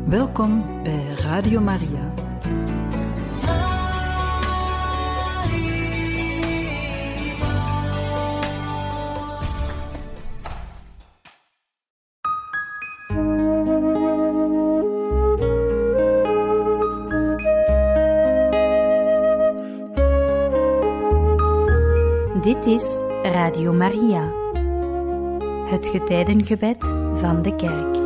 Welkom bij Radio Maria. Dit is Radio Maria, het getijdengebed van de kerk.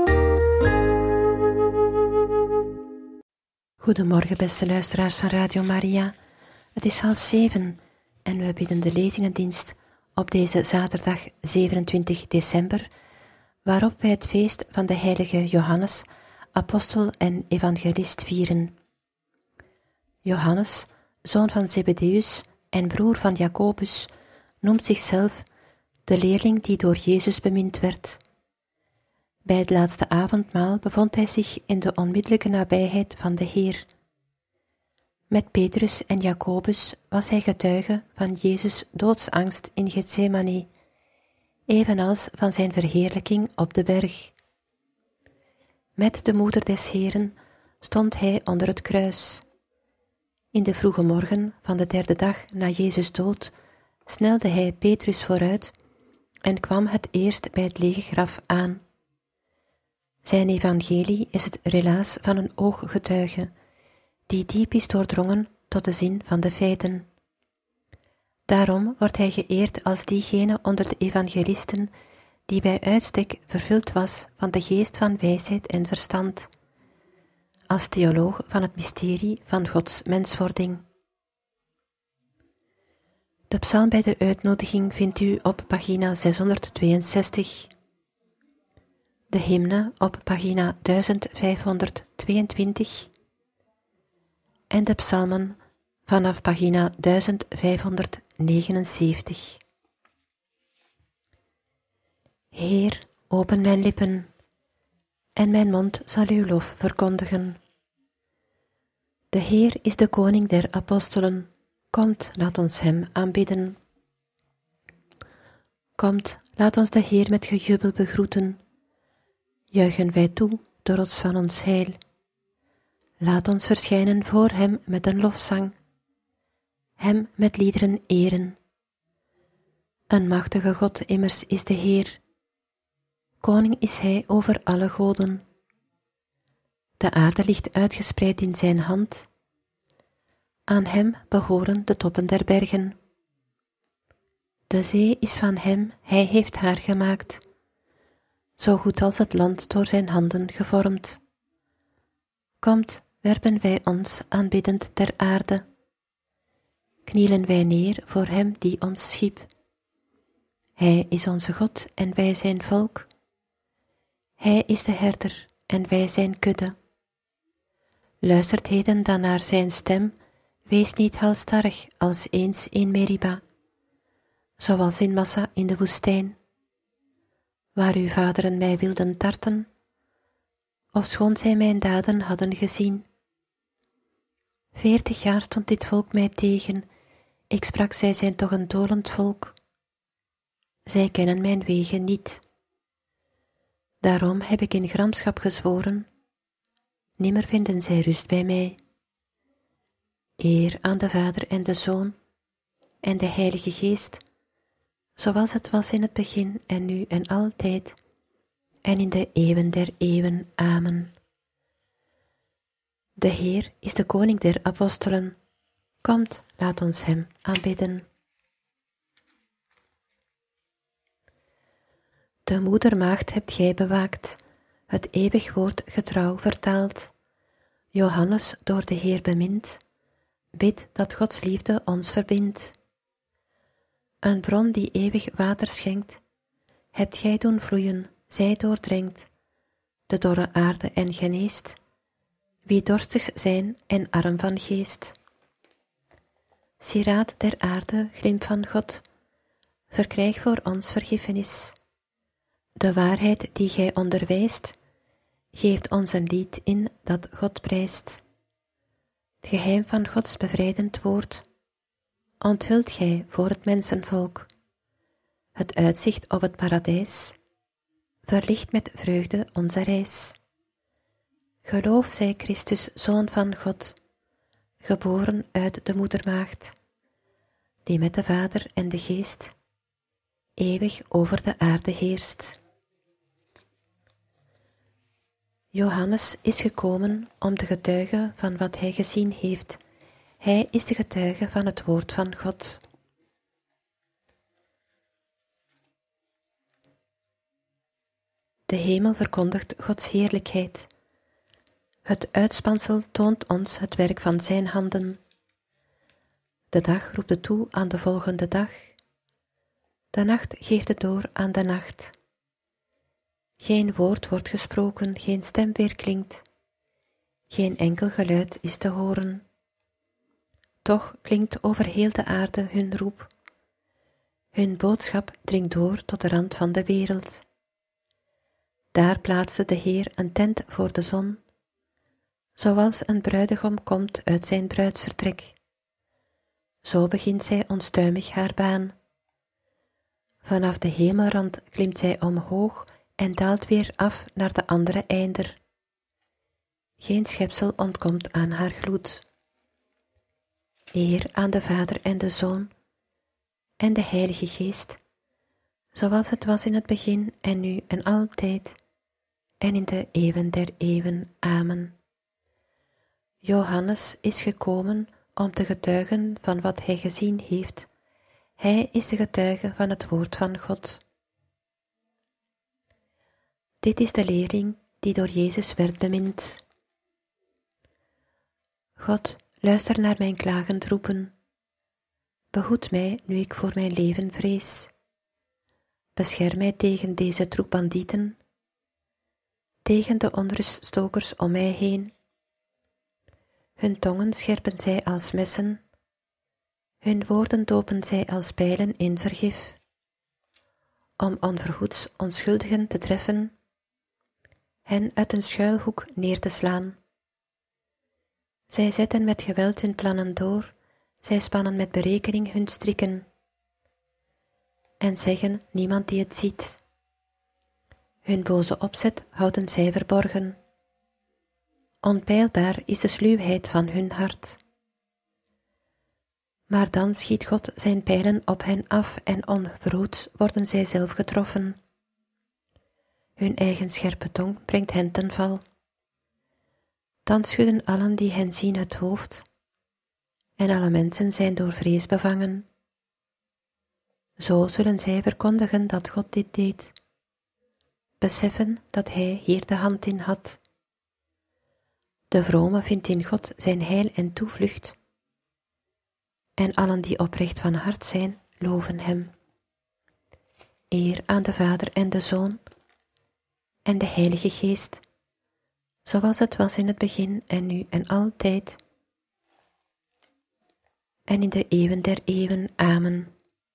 Goedemorgen beste luisteraars van Radio Maria. Het is 6:30 en we bidden de lezingendienst op deze zaterdag 27 december, waarop wij het feest van de heilige Johannes, apostel en evangelist vieren. Johannes, zoon van Zebedeus en broer van Jacobus, noemt zichzelf de leerling die door Jezus bemind werd. Bij het laatste avondmaal bevond hij zich in de onmiddellijke nabijheid van de Heer. Met Petrus en Jacobus was hij getuige van Jezus' doodsangst in Getsemane, evenals van zijn verheerlijking op de berg. Met de moeder des Heeren stond hij onder het kruis. In de vroege morgen van de 3e dag na Jezus' dood snelde hij Petrus vooruit en kwam het eerst bij het lege graf aan. Zijn evangelie is het relaas van een ooggetuige, die diep is doordrongen tot de zin van de feiten. Daarom wordt hij geëerd als diegene onder de evangelisten die bij uitstek vervuld was van de geest van wijsheid en verstand, als theoloog van het mysterie van Gods menswording. De psalm bij de uitnodiging vindt u op pagina 662. De hymne op pagina 1522 en de psalmen vanaf pagina 1579. Heer, open mijn lippen, en mijn mond zal uw lof verkondigen. De Heer is de koning der apostelen, komt, laat ons hem aanbidden. Komt, laat ons de Heer met gejubel begroeten. Juichen wij toe, de rots van ons heil. Laat ons verschijnen voor hem met een lofzang, hem met liederen eren. Een machtige God immers is de Heer, koning is hij over alle goden. De aarde ligt uitgespreid in zijn hand, aan hem behoren de toppen der bergen. De zee is van hem, hij heeft haar gemaakt, zo goed als het land door zijn handen gevormd. Komt, werpen wij ons aanbiddend ter aarde. Knielen wij neer voor hem die ons schiep. Hij is onze God en wij zijn volk. Hij is de herder en wij zijn kudde. Luistert heden dan naar zijn stem, wees niet halsstarrig als eens in Meriba, zoals in Massa in de woestijn, waar uw vaderen mij wilden tarten, ofschoon zij mijn daden hadden gezien. 40 jaar stond dit volk mij tegen, ik sprak, zij zijn toch een dolend volk. Zij kennen mijn wegen niet. Daarom heb ik in gramschap gezworen, nimmer vinden zij rust bij mij. Eer aan de Vader en de Zoon en de Heilige Geest, zoals het was in het begin en nu en altijd, en in de eeuwen der eeuwen. Amen. De Heer is de koning der apostelen. Komt, laat ons hem aanbidden. De moedermaagd hebt gij bewaakt, het eeuwig woord getrouw vertaald. Johannes door de Heer bemind, bid dat Gods liefde ons verbindt. Een bron die eeuwig water schenkt, hebt gij doen vloeien, zij doordrenkt, de dorre aarde en geneest, wie dorstig zijn en arm van geest. Sieraad der aarde, glimp van God, verkrijg voor ons vergiffenis. De waarheid die gij onderwijst, geeft ons een lied in dat God prijst. Het geheim van Gods bevrijdend woord, onthult gij voor het mensenvolk. Het uitzicht op het paradijs, verlicht met vreugde onze reis. Geloof zij Christus, Zoon van God, geboren uit de moedermaagd, die met de Vader en de Geest eeuwig over de aarde heerst. Johannes is gekomen om te getuigen van wat hij gezien heeft. Hij is de getuige van het woord van God. De hemel verkondigt Gods heerlijkheid. Het uitspansel toont ons het werk van zijn handen. De dag roept het toe aan de volgende dag. De nacht geeft het door aan de nacht. Geen woord wordt gesproken, geen stem weerklinkt. Geen enkel geluid is te horen. Toch klinkt over heel de aarde hun roep. Hun boodschap dringt door tot de rand van de wereld. Daar plaatste de Heer een tent voor de zon, zoals een bruidegom komt uit zijn bruidsvertrek. Zo begint zij onstuimig haar baan. Vanaf de hemelrand klimt zij omhoog en daalt weer af naar de andere einder. Geen schepsel ontkomt aan haar gloed. Eer aan de Vader en de Zoon en de Heilige Geest, zoals het was in het begin en nu en altijd en in de eeuwen der eeuwen. Amen. Johannes is gekomen om te getuigen van wat hij gezien heeft. Hij is de getuige van het woord van God. Dit is de leerling die door Jezus werd bemind. God, luister naar mijn klagend roepen. Behoed mij nu ik voor mijn leven vrees. Bescherm mij tegen deze troep bandieten, tegen de onruststokers om mij heen. Hun tongen scherpen zij als messen, hun woorden dopen zij als pijlen in vergif, om onverhoeds onschuldigen te treffen, hen uit een schuilhoek neer te slaan. Zij zetten met geweld hun plannen door, zij spannen met berekening hun strikken, en zeggen niemand die het ziet. Hun boze opzet houden zij verborgen. Onpeilbaar is de sluwheid van hun hart. Maar dan schiet God zijn pijlen op hen af en onverhoeds worden zij zelf getroffen. Hun eigen scherpe tong brengt hen ten val. Dan schudden allen die hen zien het hoofd, en alle mensen zijn door vrees bevangen. Zo zullen zij verkondigen dat God dit deed, beseffen dat Hij hier de hand in had. De vrome vindt in God zijn heil en toevlucht, en allen die oprecht van hart zijn, loven Hem. Eer aan de Vader en de Zoon en de Heilige Geest, zoals het was in het begin en nu en altijd, en in de eeuwen der eeuwen. Amen.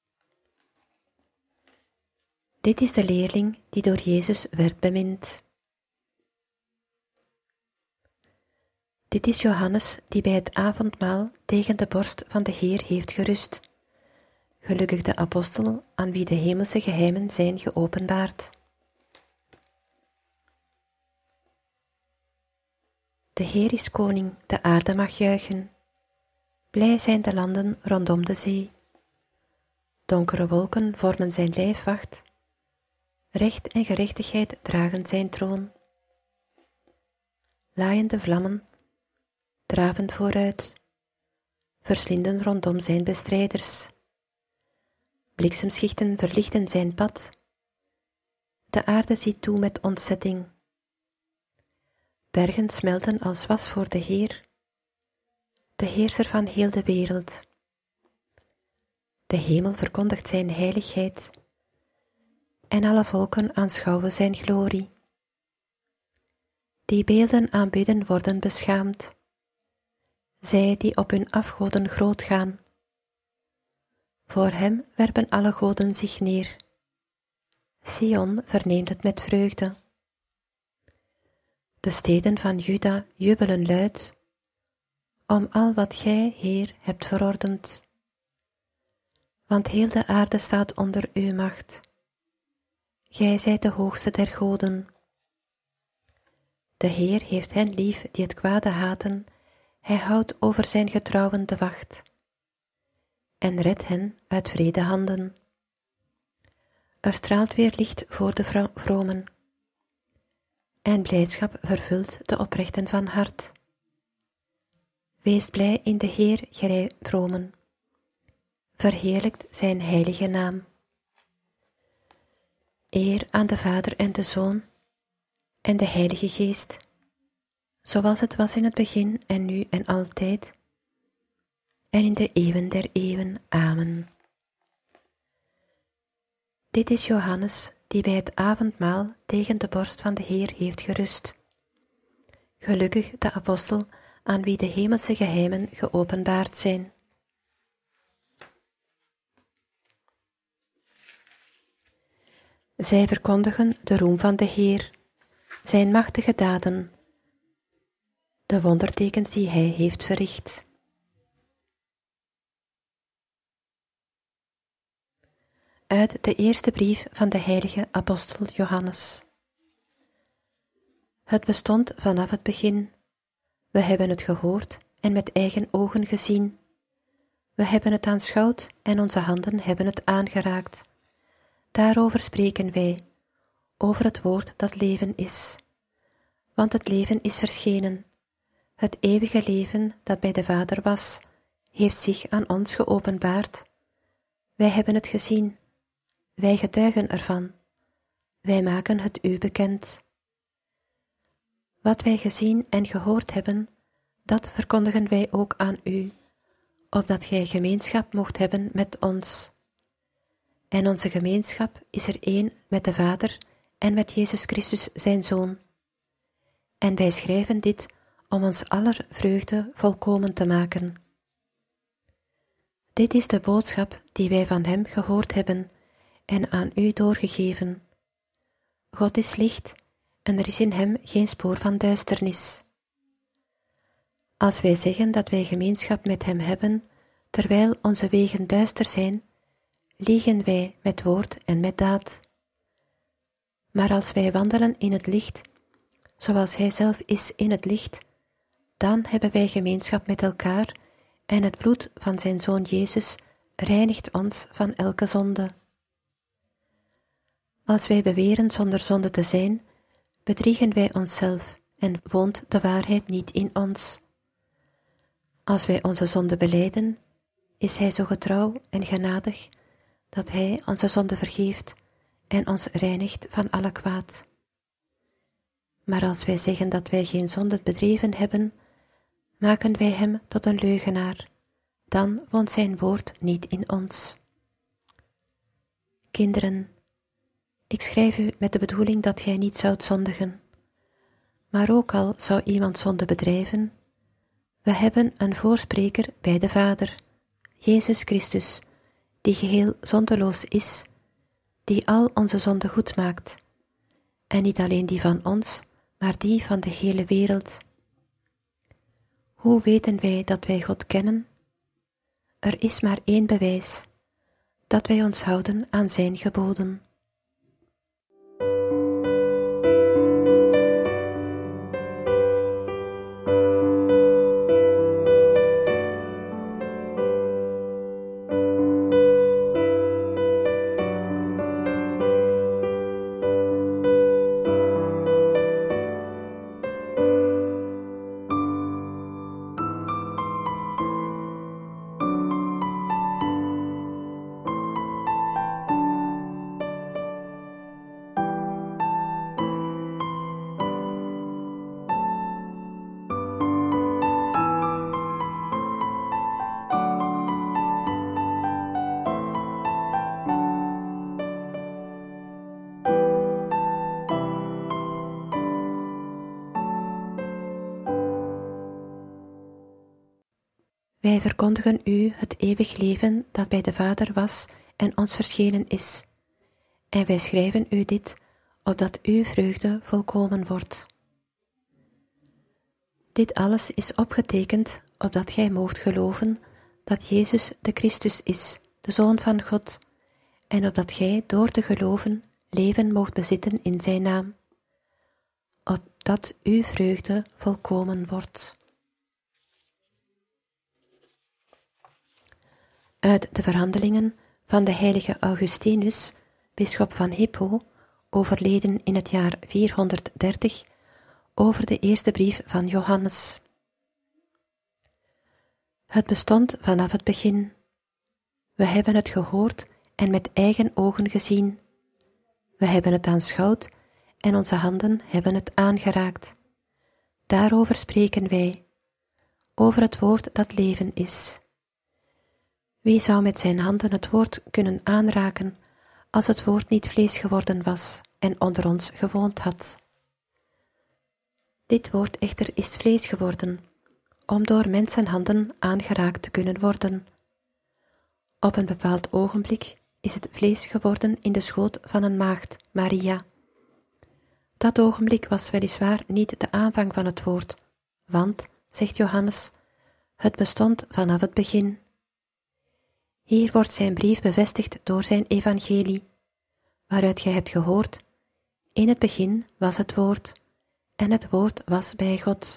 Dit is de leerling die door Jezus werd bemind. Dit is Johannes die bij het avondmaal tegen de borst van de Heer heeft gerust. Gelukkig de apostel aan wie de hemelse geheimen zijn geopenbaard. De Heer is koning, de aarde mag juichen. Blij zijn de landen rondom de zee. Donkere wolken vormen zijn lijfwacht. Recht en gerechtigheid dragen zijn troon. Laaiende vlammen draven vooruit, verslinden rondom zijn bestrijders. Bliksemschichten verlichten zijn pad. De aarde ziet toe met ontzetting. Bergen smelten als was voor de Heer, de Heerser van heel de wereld. De hemel verkondigt zijn heiligheid, en alle volken aanschouwen zijn glorie. Die beelden aanbidden worden beschaamd, zij die op hun afgoden groot gaan. Voor hem werpen alle goden zich neer. Sion verneemt het met vreugde. De steden van Juda jubelen luid, om al wat gij, Heer, hebt verordend. Want heel de aarde staat onder uw macht. Gij zijt de hoogste der goden. De Heer heeft hen lief die het kwade haten, hij houdt over zijn getrouwen de wacht en redt hen uit wrede handen. Er straalt weer licht voor de vromen en blijdschap vervult de oprechten van hart. Wees blij in de Heer, gij vromen, verheerlijkt zijn heilige naam. Eer aan de Vader en de Zoon en de Heilige Geest, zoals het was in het begin en nu en altijd, en in de eeuwen der eeuwen. Amen. Dit is Johannes, die bij het avondmaal tegen de borst van de Heer heeft gerust. Gelukkig de apostel aan wie de hemelse geheimen geopenbaard zijn. Zij verkondigen de roem van de Heer, zijn machtige daden, de wondertekens die hij heeft verricht. Uit de eerste brief van de heilige apostel Johannes. Het bestond vanaf het begin. We hebben het gehoord en met eigen ogen gezien. We hebben het aanschouwd en onze handen hebben het aangeraakt. Daarover spreken wij, over het woord dat leven is. Want het leven is verschenen. Het eeuwige leven dat bij de Vader was, heeft zich aan ons geopenbaard. Wij hebben het gezien. Wij getuigen ervan. Wij maken het u bekend. Wat wij gezien en gehoord hebben, dat verkondigen wij ook aan u, opdat gij gemeenschap mocht hebben met ons. En onze gemeenschap is er één met de Vader en met Jezus Christus zijn Zoon. En wij schrijven dit om ons aller vreugde volkomen te maken. Dit is de boodschap die wij van hem gehoord hebben en aan u doorgegeven. God is licht en er is in hem geen spoor van duisternis. Als wij zeggen dat wij gemeenschap met hem hebben, terwijl onze wegen duister zijn, liegen wij met woord en met daad. Maar als wij wandelen in het licht, zoals hij zelf is in het licht, dan hebben wij gemeenschap met elkaar en het bloed van zijn Zoon Jezus reinigt ons van elke zonde. Als wij beweren zonder zonde te zijn, bedriegen wij onszelf en woont de waarheid niet in ons. Als wij onze zonde belijden, is hij zo getrouw en genadig dat hij onze zonde vergeeft en ons reinigt van alle kwaad. Maar als wij zeggen dat wij geen zonde bedreven hebben, maken wij hem tot een leugenaar, dan woont zijn woord niet in ons. Kinderen, ik schrijf u met de bedoeling dat gij niet zoudt zondigen. Maar ook al zou iemand zonde bedrijven, we hebben een voorspreker bij de Vader, Jezus Christus, die geheel zondeloos is, die al onze zonden goed maakt, en niet alleen die van ons, maar die van de hele wereld. Hoe weten wij dat wij God kennen? Er is maar één bewijs, dat wij ons houden aan zijn geboden. Wij verkondigen u het eeuwig leven dat bij de Vader was en ons verschenen is. En wij schrijven u dit, opdat uw vreugde volkomen wordt. Dit alles is opgetekend, opdat gij moogt geloven dat Jezus de Christus is, de Zoon van God, en opdat gij door te geloven leven moogt bezitten in zijn naam. opdat uw vreugde volkomen wordt. Uit de verhandelingen van de heilige Augustinus, bisschop van Hippo, overleden in het jaar 430, over de eerste brief van Johannes. Het bestond vanaf het begin. We hebben het gehoord en met eigen ogen gezien. We hebben het aanschouwd en onze handen hebben het aangeraakt. Daarover spreken wij, over het woord dat leven is. Wie zou met zijn handen het woord kunnen aanraken, als het woord niet vlees geworden was en onder ons gewoond had? Dit woord echter is vlees geworden, om door mensenhanden aangeraakt te kunnen worden. Op een bepaald ogenblik is het vlees geworden in de schoot van een maagd, Maria. Dat ogenblik was weliswaar niet de aanvang van het woord, want, zegt Johannes, het bestond vanaf het begin. Hier wordt zijn brief bevestigd door zijn evangelie, waaruit gij hebt gehoord, in het begin was het woord, en het woord was bij God.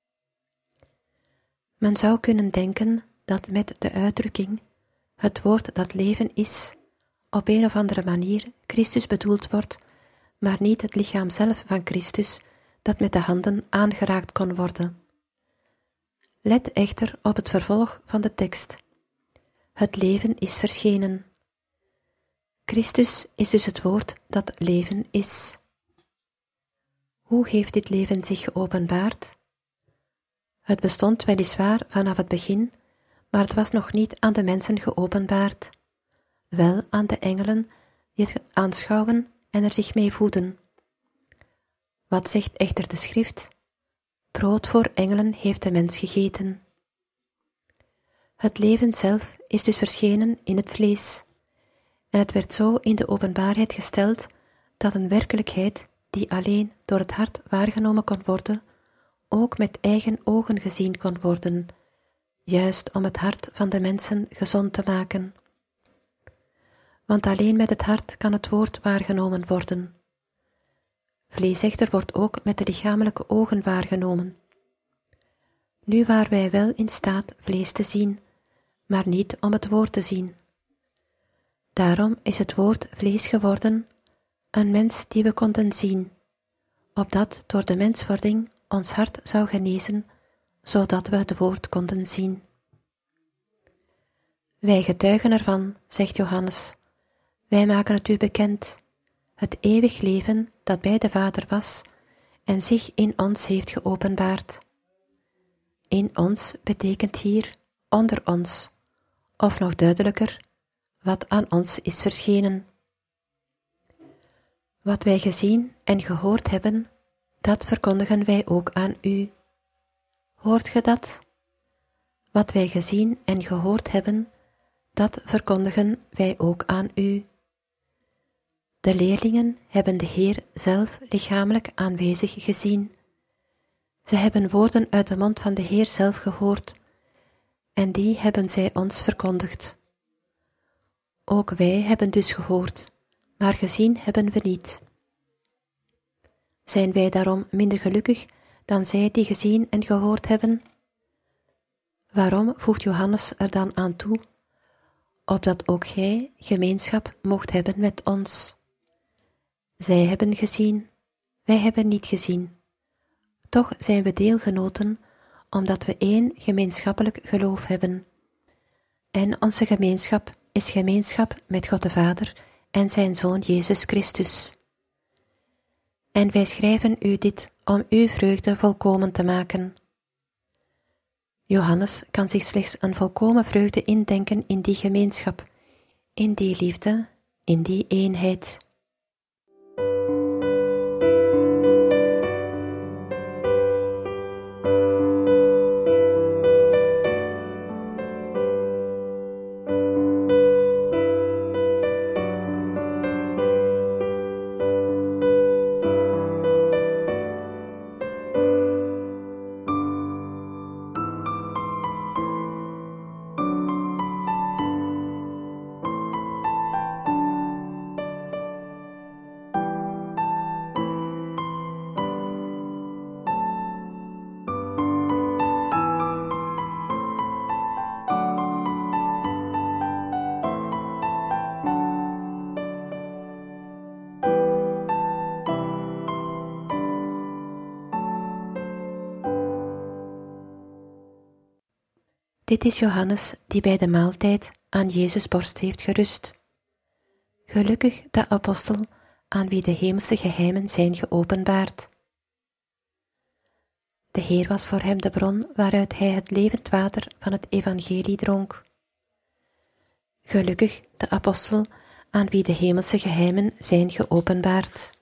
Men zou kunnen denken dat met de uitdrukking, het woord dat leven is, op een of andere manier Christus bedoeld wordt, maar niet het lichaam zelf van Christus, dat met de handen aangeraakt kon worden. Let echter op het vervolg van de tekst. Het leven is verschenen. Christus is dus het woord dat leven is. Hoe heeft dit leven zich geopenbaard? Het bestond weliswaar vanaf het begin, maar het was nog niet aan de mensen geopenbaard, wel aan de engelen die het aanschouwen en er zich mee voeden. Wat zegt echter de schrift? Brood voor engelen heeft de mens gegeten. Het leven zelf is dus verschenen in het vlees, en het werd zo in de openbaarheid gesteld dat een werkelijkheid die alleen door het hart waargenomen kon worden, ook met eigen ogen gezien kon worden, juist om het hart van de mensen gezond te maken. Want alleen met het hart kan het woord waargenomen worden. Vlees echter wordt ook met de lichamelijke ogen waargenomen. Nu waren wij wel in staat vlees te zien, maar niet om het woord te zien. Daarom is het woord vlees geworden, een mens die we konden zien, opdat door de menswording ons hart zou genezen, zodat we het woord konden zien. Wij getuigen ervan, zegt Johannes, wij maken het u bekend, het eeuwig leven dat bij de Vader was en zich in ons heeft geopenbaard. In ons betekent hier onder ons, of nog duidelijker, wat aan ons is verschenen. Wat wij gezien en gehoord hebben, dat verkondigen wij ook aan u. Hoort ge dat? Wat wij gezien en gehoord hebben, dat verkondigen wij ook aan u. De leerlingen hebben de Heer zelf lichamelijk aanwezig gezien. Ze hebben woorden uit de mond van de Heer zelf gehoord, en die hebben zij ons verkondigd. Ook wij hebben dus gehoord, maar gezien hebben we niet. Zijn wij daarom minder gelukkig dan zij die gezien en gehoord hebben? Waarom voegt Johannes er dan aan toe? Opdat ook gij gemeenschap moogt hebben met ons. Zij hebben gezien, wij hebben niet gezien. Toch zijn we deelgenoten, omdat we één gemeenschappelijk geloof hebben. En onze gemeenschap is gemeenschap met God de Vader en zijn Zoon Jezus Christus. En wij schrijven u dit om uw vreugde volkomen te maken. Johannes kan zich slechts een volkomen vreugde indenken in die gemeenschap, in die liefde, in die eenheid. Dit is Johannes die bij de maaltijd aan Jezus' borst heeft gerust. Gelukkig de apostel aan wie de hemelse geheimen zijn geopenbaard. De Heer was voor hem de bron waaruit hij het levend water van het evangelie dronk. Gelukkig de apostel aan wie de hemelse geheimen zijn geopenbaard.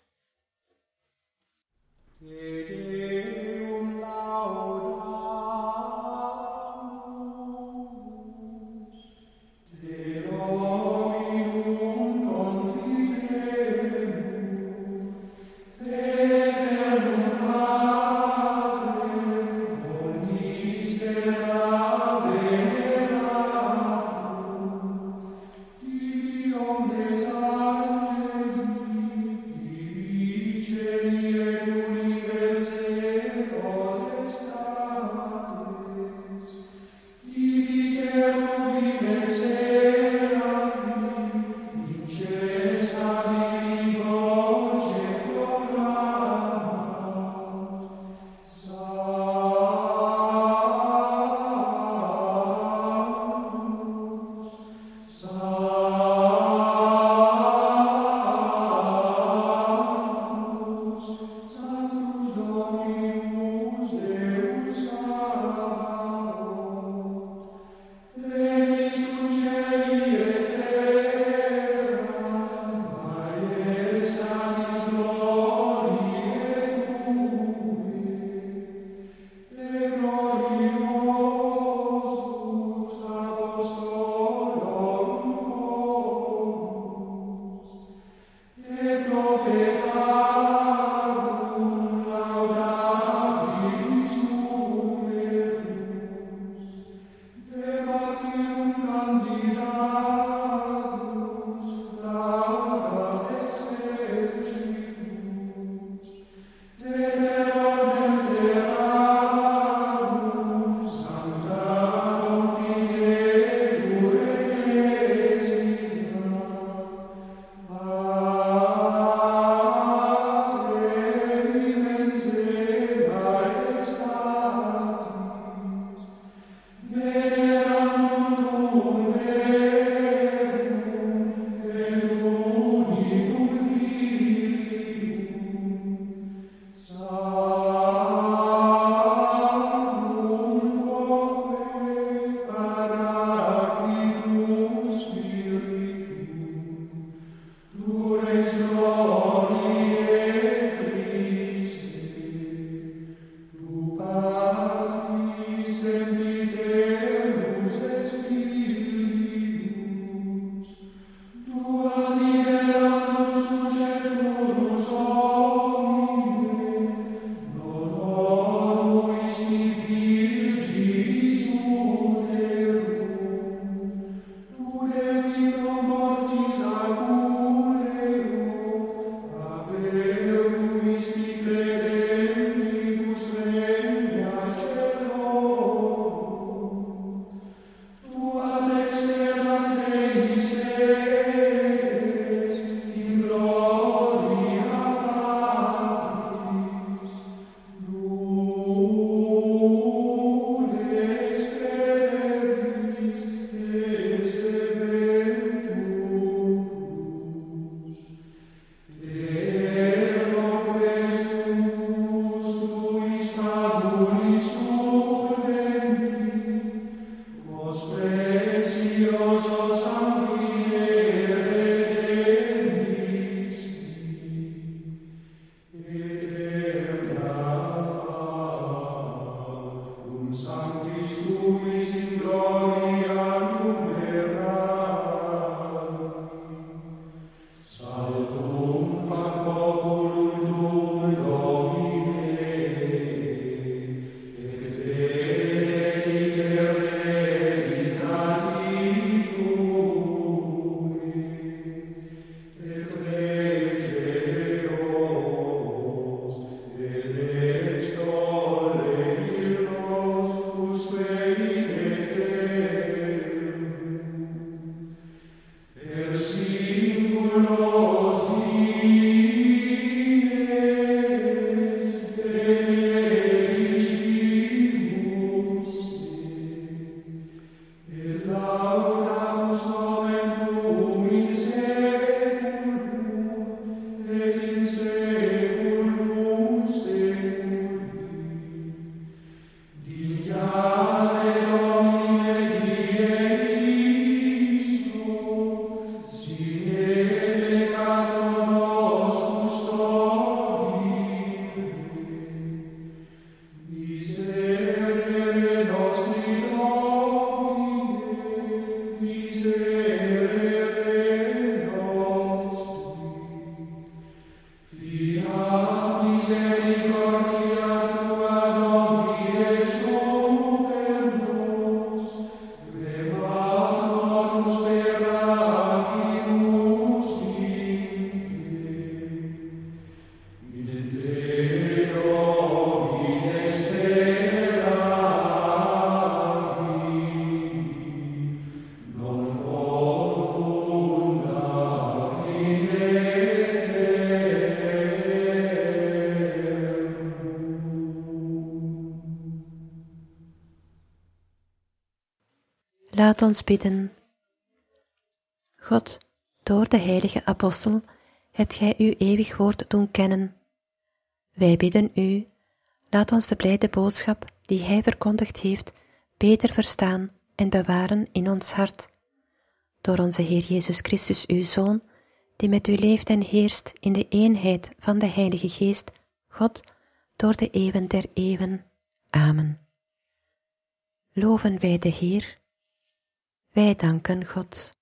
Laat ons bidden. God, door de heilige apostel hebt gij uw eeuwig woord doen kennen. Wij bidden u, laat ons de blijde boodschap die hij verkondigd heeft beter verstaan en bewaren in ons hart. Door onze Heer Jezus Christus, uw Zoon, die met u leeft en heerst in de eenheid van de Heilige Geest, God, door de eeuwen der eeuwen. Amen. Loven wij de Heer. Wij danken God.